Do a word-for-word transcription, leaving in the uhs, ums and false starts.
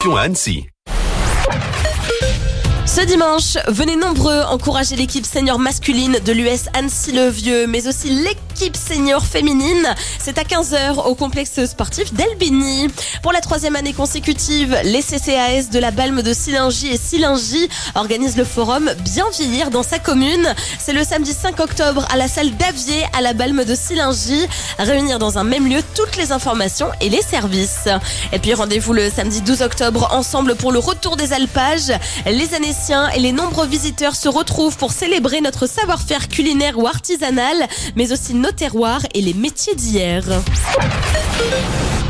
à Annecy. Ce dimanche, venez nombreux encourager l'équipe senior masculine de l'U S Annecy-le-Vieux, mais aussi l'équipe senior féminine. C'est à quinze heures au complexe sportif d'Elbigny. Pour la troisième année consécutive, les C C A S de la Balme de Sillingy et Sillingy organisent le forum Bien vieillir dans sa commune. C'est le samedi cinq octobre à la salle d'Avier à la Balme de Sillingy. Réunir dans un même lieu toutes les informations et les services. Et puis rendez-vous le samedi douze octobre ensemble pour le retour des alpages. Les années et les nombreux visiteurs se retrouvent pour célébrer notre savoir-faire culinaire ou artisanal, mais aussi nos terroirs et les métiers d'hier.